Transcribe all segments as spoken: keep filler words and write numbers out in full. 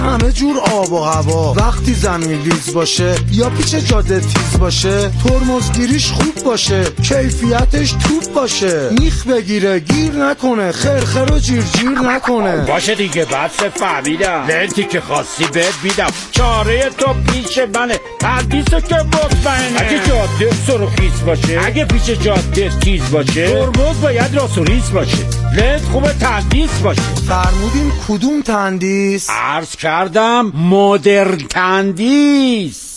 همه جور آب و هوا. وقتی زمین ریز باشه یا پیچ جاده تیز باشه، ترمزگیریش خوب باشه، کیفیتش توپ باشه، میخ بگیره گیر نکنه، خرخر و جیر جیر نکنه. باشه دیگه بس فهمیدم، لنتی که خواستی بهت میدم، چاره تو پیش منه، تندیسو که مطمئنه. اگه جاده سرخیز باشه، اگه پیچ جاده تیز باشه، ترمز باید راست و ریز باشه، لنت خوبه تندیس باشه. فرمودین کدوم تندیس؟ عرض کردم مدرن تندیس.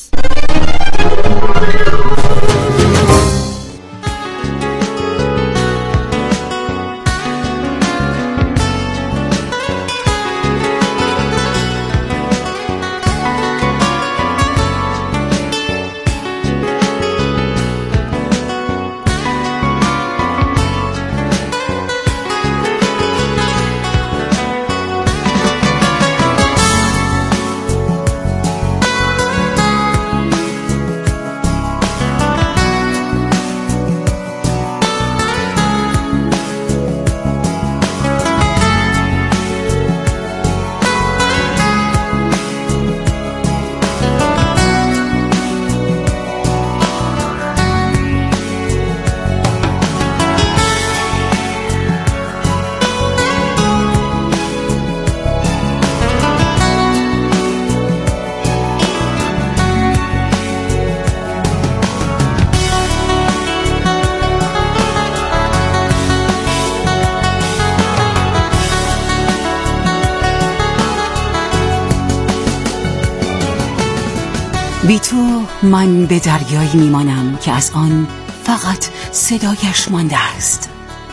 بی تو من به دریایی میمانم که از آن فقط صدایش مانده است.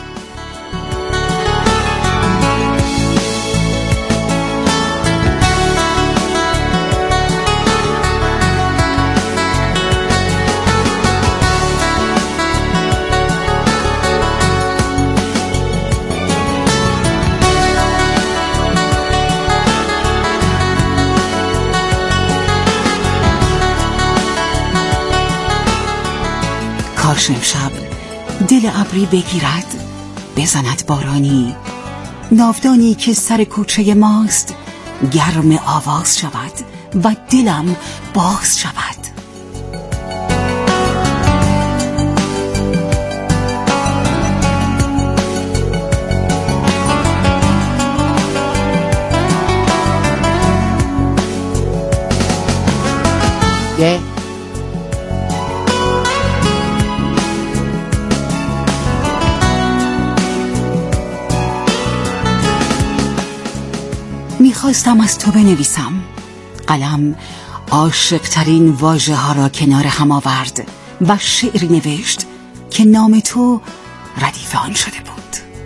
کاش امشب دل ابری بگیرد، بزند بارانی، ناودانی که سر کوچه ماست گرم آواز شود و دلم باز شود. یه میخواستم از تو بنویسم. قلم عاشق‌ترین واژه ها را کنار هم آورد و شعر نوشت که نام تو ردیف آن شده بود.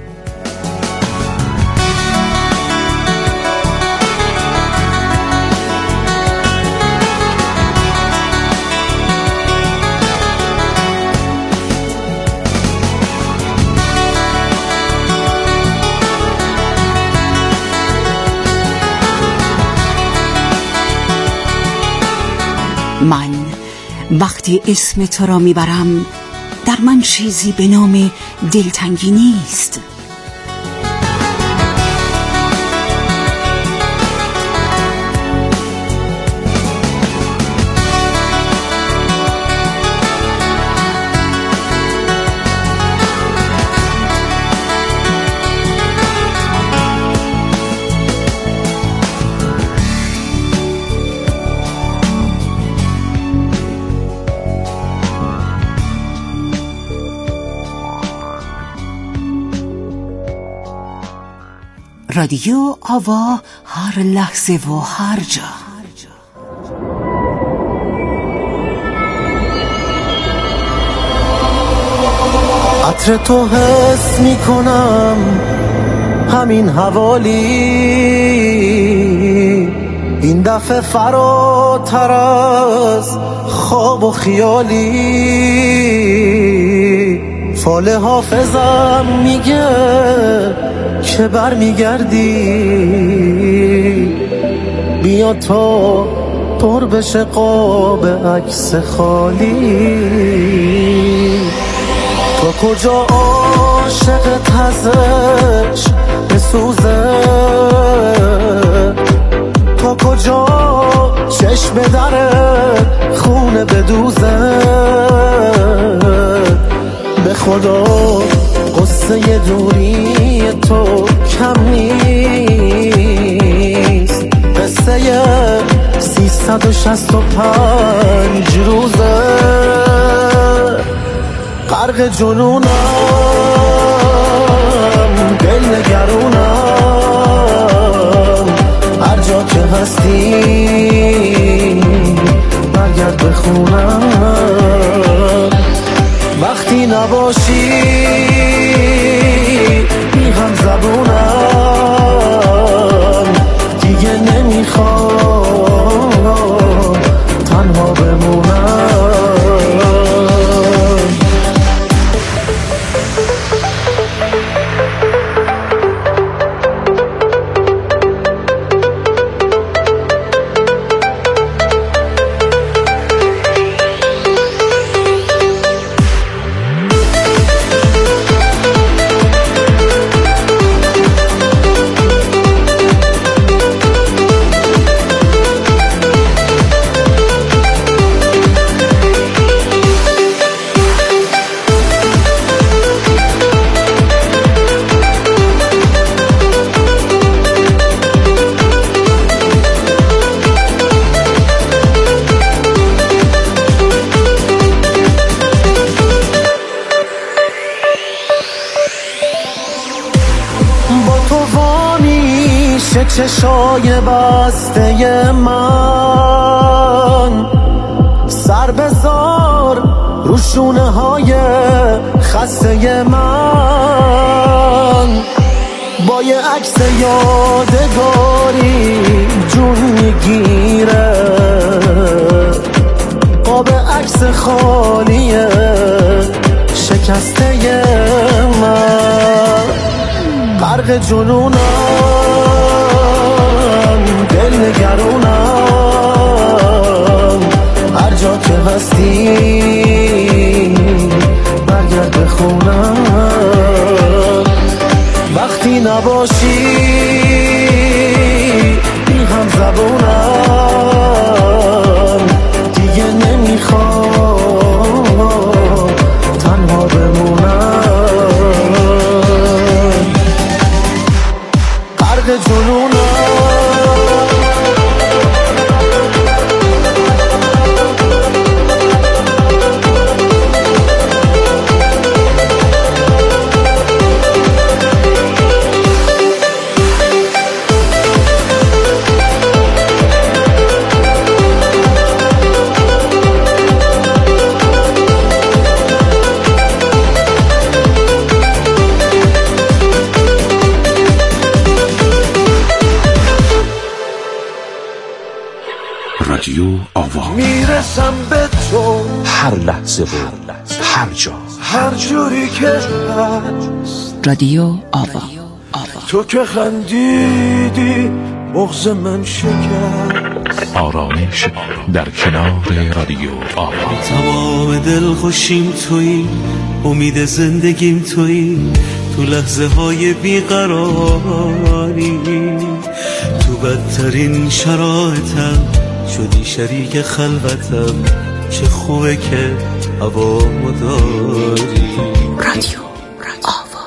من وقتی اسم تو را میبرم در من چیزی به نام دلتنگی نیست. رادیو آوا، هر لحظه و هر جا. عطر تو حس می کنم همین حوالی، این دفعه فراتر از خواب و خیالی. فال حافظم میگه که بر میگردی، بیا تا پر بشه قاب عکس خالی. تو کجا عاشق تزش بسوزه، تو تا کجا چشم دره خونه بدوزه به خدا قصه دوری تو کم نیست قصه سیصد و شصت و پنج روزه غرق جنونم دل نگرونم هر جا که هستی برگرد به خونم وقتی نباشی بی غم زبونم دیگه نمیخوام تنها بمونم چشای بسته من سر بذار رو شونه های خسته من با یه عکس یادگاری جون میگیره قاب عکس خالیه شکسته من غرق جنونم دل نگرونم هر جا که هستی برگرد به خونم وقتی نباشی بی هم زبونم دیگه نمیخوام تنها بمونم غرق جنونم رادیو آوا میرسم به تو هر لحظه و هر جا هر جوری که هست رادیو آوا تو که خندیدی مغز من شکست آرامش در کنار رادیو آوا تمام دل خوشیم تویی امید زندگیم تویی تو لحظه های بیقراری تو بدترین شرایطم شدی شریک خلوتم چه خوبه که هوامو داری رادیو آوا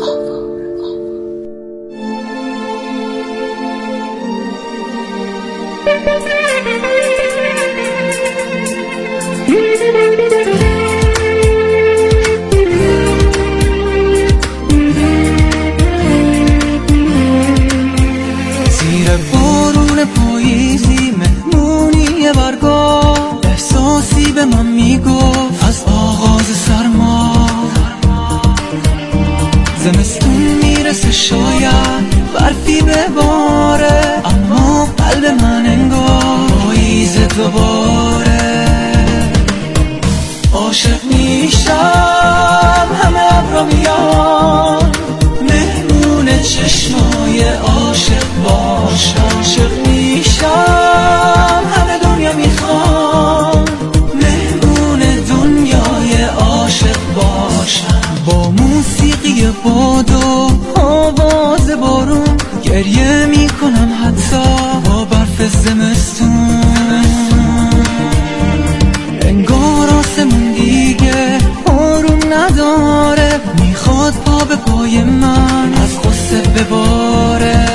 زیر بارون پاییزی مهمونی برگاه احساسی به من میگفت از آغاز سرما زمستون زمستون، انگار آسمون دیگه آروم نداره، میخواد پا به پای من از غصه بباره.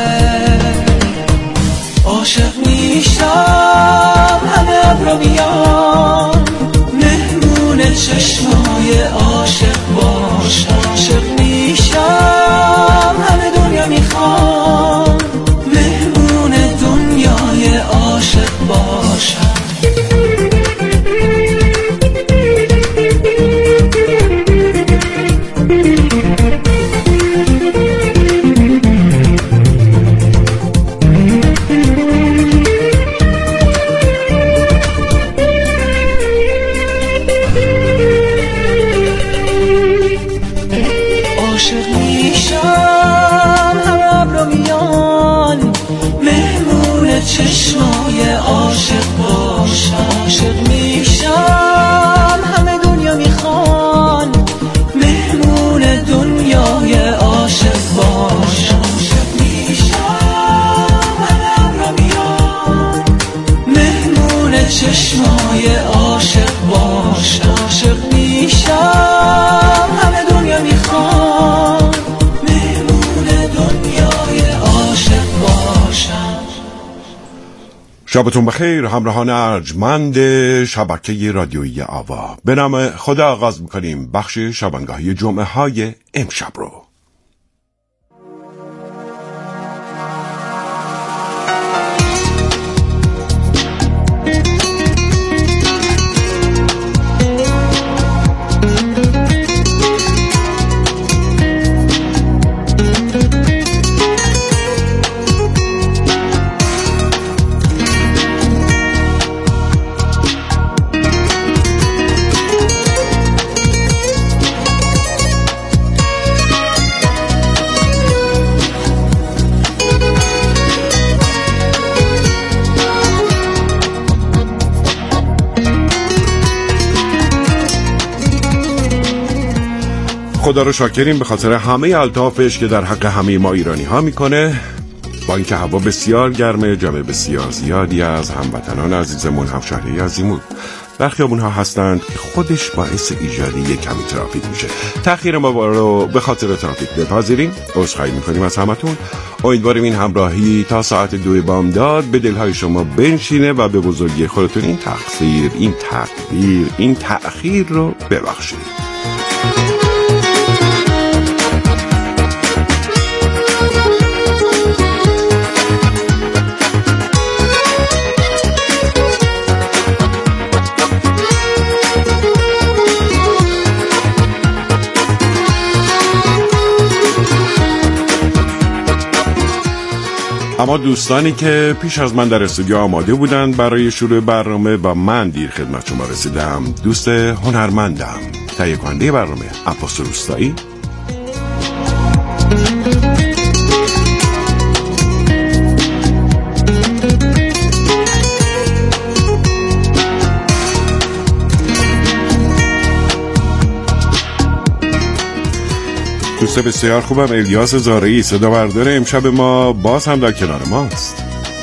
عاشق میشم همه ابرا میان، مهمون چشمای عاشق باشم. عاشق میشم همه دنیا میخوان، مهمون دنیای عاشق باشم. چشمای عاشق باشم. عاشق میشم همه دنیا میخوان، مهمون دنیای عاشق باشم. عاشق میشم همه ابرا میان، مهمون چشمای عاشق باشم. عاشق میشم همه دنیا میخوان، مهمون دنیای عاشق باشم. شبتون بخیر همراهان ارجمند شبکه رادیویی آوا. به نام خدا آغاز میکنیم بخش شبانگاهی جمعه های امشب رو. خدا رو شاکریم به خاطر همه الطافش که در حق همه ما ایرانی ها میکنه. با اینکه هوا بسیار گرمه، جمع بسیار زیادی از هموطنان عزیزمون همشهری عزیمون در خیابون ها هستند که خودش باعث ایجاد یک کمی ترافیک میشه. تأخیر ما رو به خاطر ترافیک بپذیریم، عذرخواهی میکنیم از همتون. امیدواریم این همراهی تا ساعت دو بامداد به دلهای شما بنشینه و به بزرگی خودتون این تقصیر، این تقدیر، این تأخیر رو ببخشید. اما دوستانی که پیش از من در استودیو آماده بودند برای شروع برنامه و من دیر خدمت شما رسیدم، دوست هنرمندم تهیه کننده برنامه عباس روستایی، دوست بسیار خوبم الیاس زارعی، صدا بردار امشب ما باز هم در کنار ماست.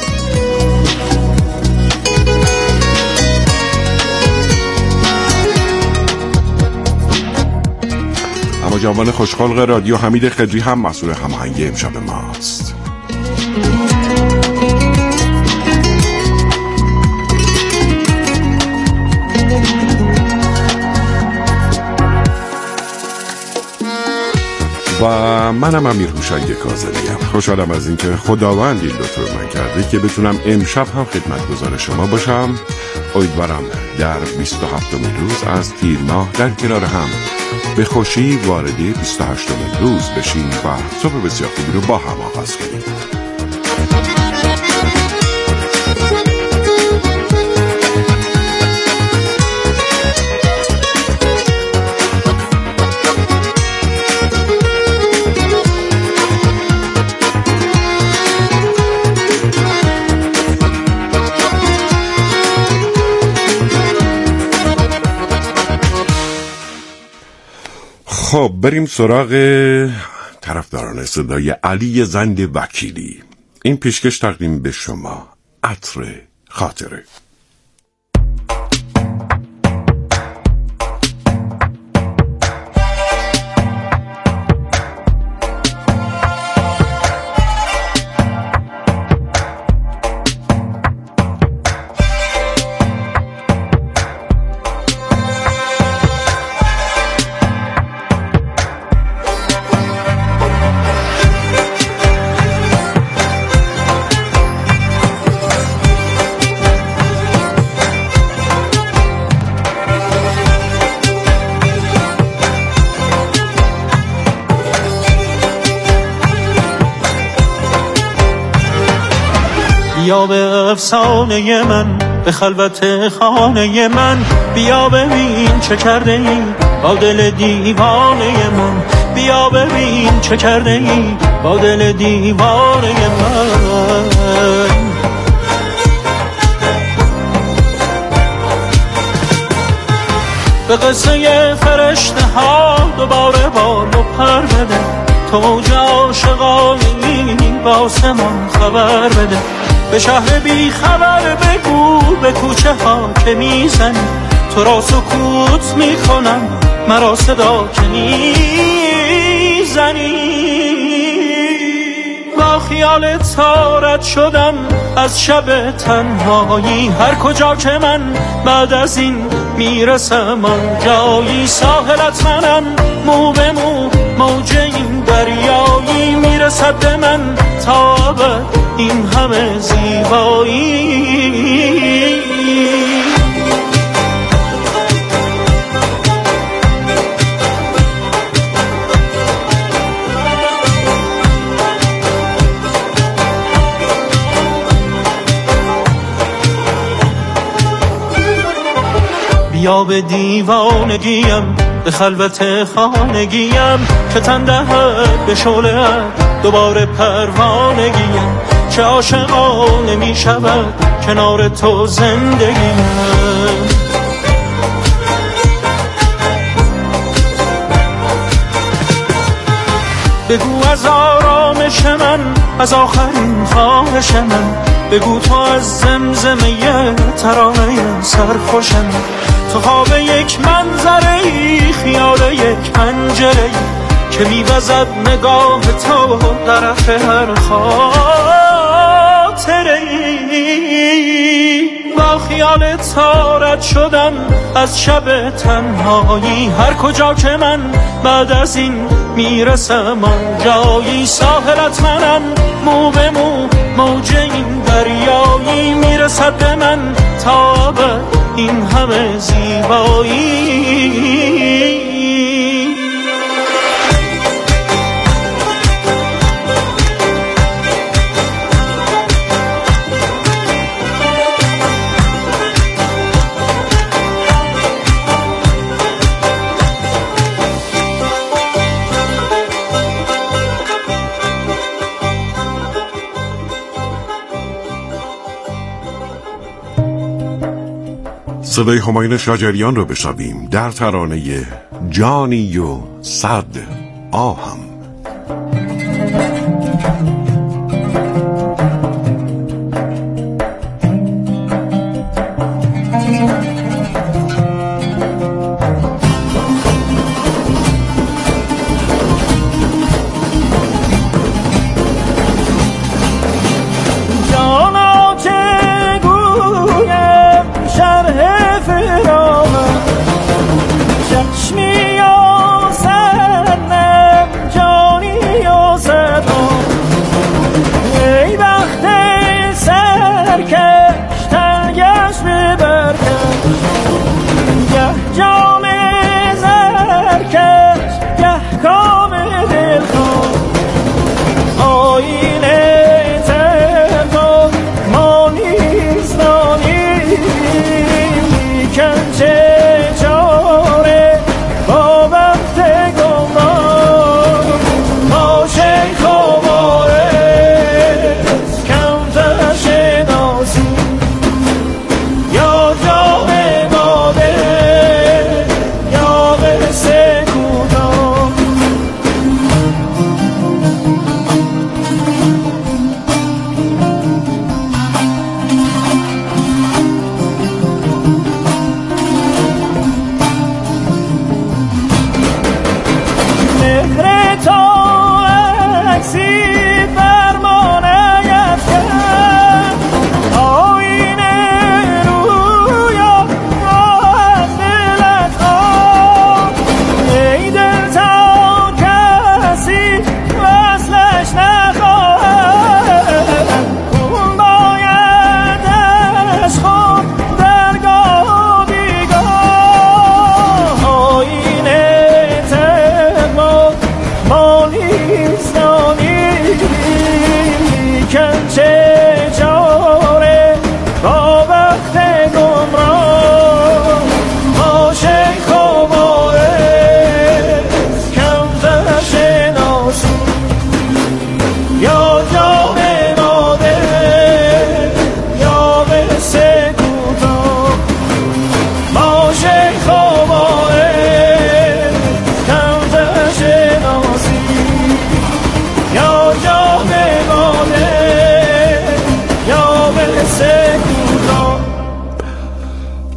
اما جوان خوشخلق رادیو حمید خدری هم مسئول هماهنگی امشب ماست. و منم امیر هوشنگ کاظمیم. خوشحالم از اینکه خداوند این لطف رو من کرده که بتونم امشب هم خدمتگزار شما باشم. امیدوارم در بیست و هفتمین روز از تیر ماه در کنار هم به خوشی وارد بیست و هشتمین روز بشیم و صبح بسیار خوبی رو با هم آغاز کنیم. خب بریم سراغ طرفداران صدای علی زند وکیلی. این پیشکش تقدیم به شما عطر خاطره. بیا به افسانه من، به خلوت خانه من، بیا ببین چه کرده ای با دل دیوانه من، بیا ببین چه کرده ای با دل دیوانه من. به قصه فرشته ها دوباره بال و پر بده، تو موج عاشقانی با آسمان خبر بده، به شهر بی خبر بگو به کوچه ها که میزنی، تو را سکوت میکنم مرا صدا که میزنی. با خیال تارت شدم از شب تنهایی، هر کجا که من بعد از این میرسم آن جایی، ساحلت منم مو به مو موج این دریایی، میرسد به من تا ابد این همه زیبایی. بیا به دیوانگیم، به خلوت خانگیم، که تن دهد به شعله دوباره پروانگیم، چه عاشقانه می شود کنار تو زندگیم. بگو از آرامش من، از آخرین خواهش من، بگو تو از زمزمه ترانه سرخوش من، تو خواب یک منظره ای، خیال یک پنجره ای، که میوزد نگاه تو طرف هر خاطره ای. با خیال تارت شدم از شب تنهایی، هر کجا که من بعد از این میرسم آن جایی، ساحلت منم مو به مو موج این دریایی، میرسد به من تا ابد این همه زیبایی. صدای همایون شجریان رو بشنویم در ترانه جانی و صد آهم. چشمی و سرنم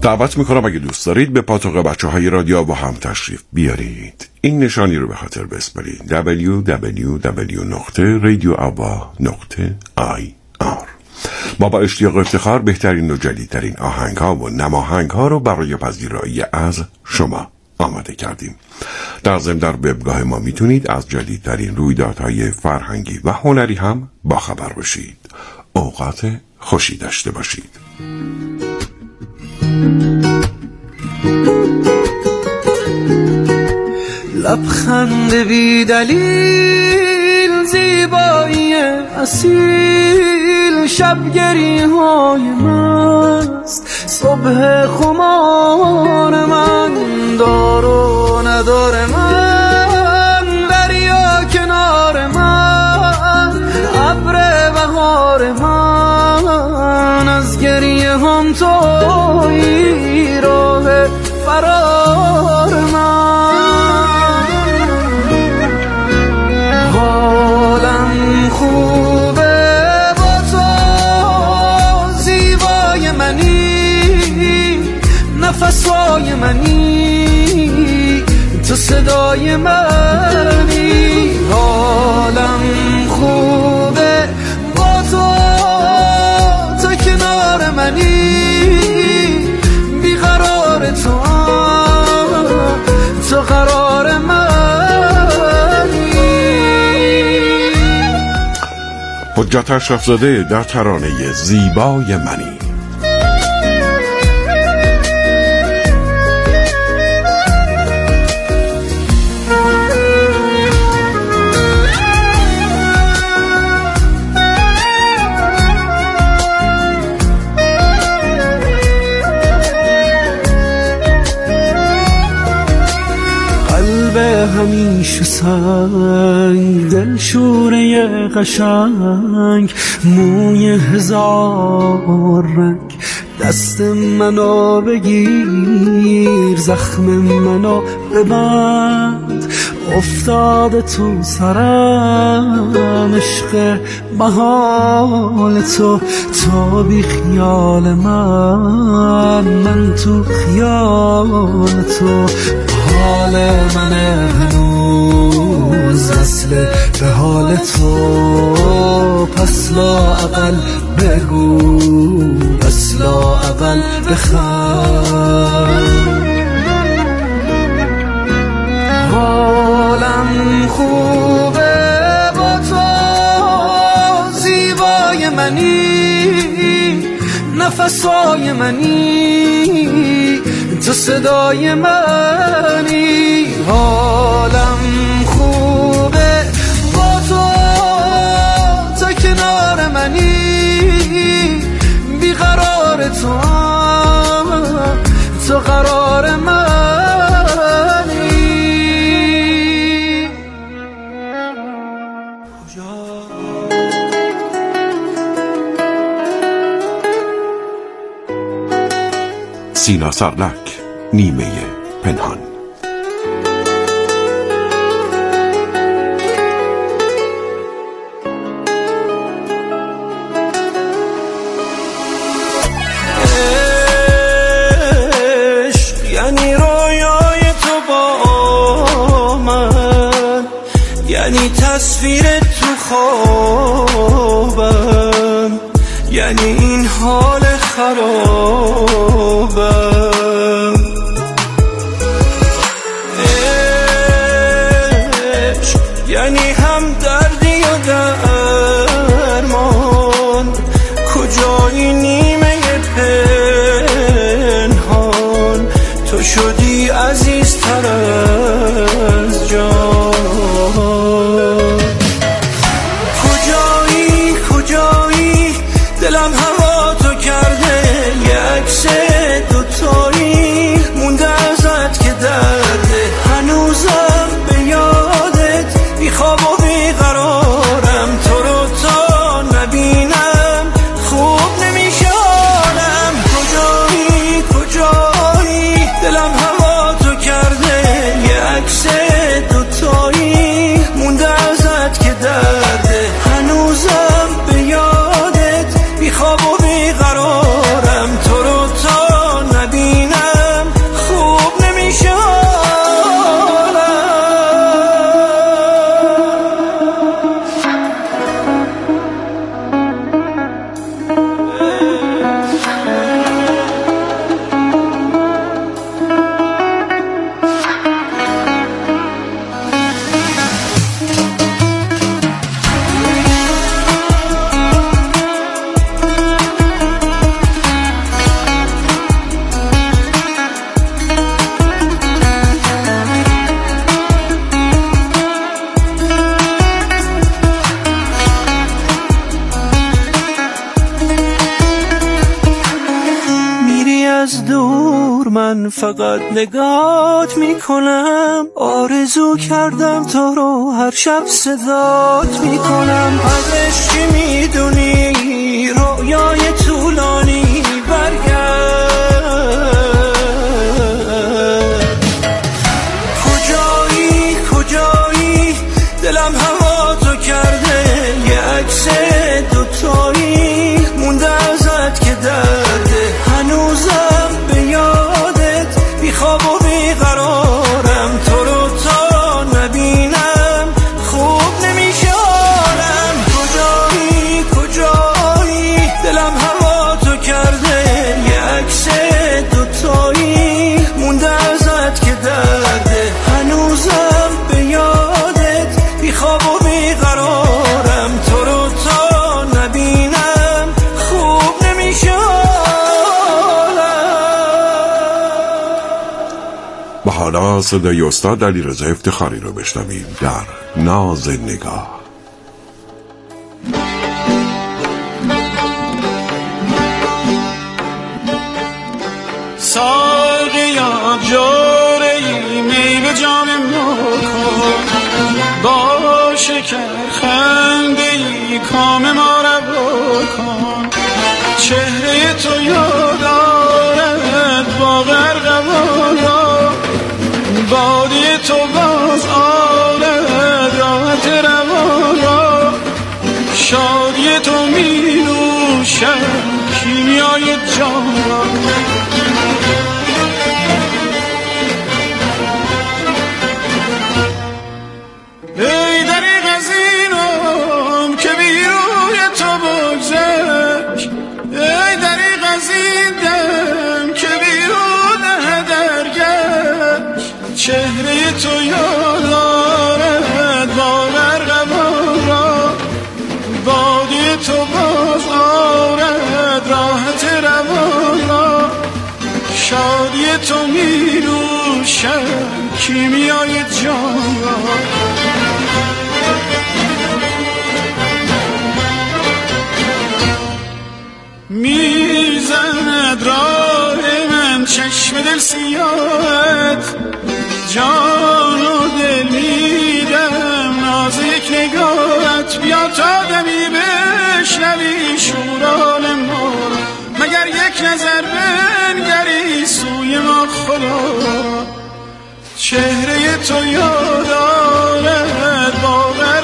دعوت میکنم اگه دوست دارید به پاتوق بچه های رادیو با هم تشریف بیارید. این نشانی رو به خاطر بسپارید: دبلیو دبلیو دبلیو دات رادیو آوا دات آی آر. ما با اشتیاق و افتخار بهترین و جدیدترین آهنگ ها و نماهنگ ها رو برای پذیرایی از شما آماده کردیم. در ضمن در وبگاه ما میتونید از جدیدترین رویدادهای فرهنگی و هنری هم باخبر باشید. اوقات خوشی داشته باشید. لبخند بی دلیل، زیبایی اصیل، شبگری های مست، صبح خمار من، دار و ندار من، دریا کنار من، ابر بهار من، از گریه هم تویی، راه فرار من. حالم خوبه با تو، زیبای منی، نفسای منی، تو صدای منی. حالم خوبه با تو، تو کنار منی، بیقرار تو، تو قرار منی. حجت اشرف زاده در ترانه زیبای منی. همیشه سنگ، دل شوره قشنگ، موی هزار رنگ، دست منو بگیر، زخم منو ببند، افتاده تو سرم عشق محال تو، تو بی خیال من، من تو خیال تو. حال من هنوز اصل به حال تو، پس لا اقل بگو، پس لا اقل بخند. حالم خوبه با تو، زیبای منی، نفسای منی، تو صدای منی. حالم خوبه با تو، تو کنار منی، بیقرار تو، تو قرار منی. سینا سرلک، نیمه پنهان. عشق یعنی رویای تو با من، یعنی تصویر تو خوابم، یعنی این حال خرابم. عشق یعنی هم دردی و درمان، کجایی نیمه پنهان، تو شدی عزیزتر از جان. کجایی کجایی دلم هوا تو کرده، یک از دور من فقط نگات میکنم، آرزو کردم تو رو هر شب صدات میکنم. از عشقی میدونی رویای طولانی برگرد، کجایی کجایی دلم هوا تو کرده، یه عکس دوتایی مونده ازت که درده، هنوزم به یادت بیخواب و بیقرارم، تو رو تا نبینم خوب نمیشه حالم. کجایی کجایی دلم هوا تو کرده، یه عکس دوتایی مونده ازت که درده، هنوزم به یادت بیخواب و بیقرارم، تو رو تا نبینم خوب نمیشه حالم. و حالا صدای استاد علیرضا افتخاری رو بشنویم در ناز نگاه. ساقیا جوره ای می به جام ما کن، با شکر خنده ای کام ما روا کن، چهره تو یاد آرد با غرقبالا، بادی تو باز آرد راحت روان را، شادی تو می نوشد کیمیای جان را. ای دریغ از اینم که بی روی تو بگذشت، ای دریغ از این دم که بی رو ده درگشت، چهره تو یاد آرد با غرقبان را، بادی تو باز آرد راحت روان را، شادی تو می نوشد کیمیای جان را. میزند راه من چشم دل سیاهت، جان و دل میدم ناز یک نگاهت، بیا تا دمی بشنوی شوران ما، مگر یک نظر بنگری سوی ما خدا، چهره تو یاد آرد با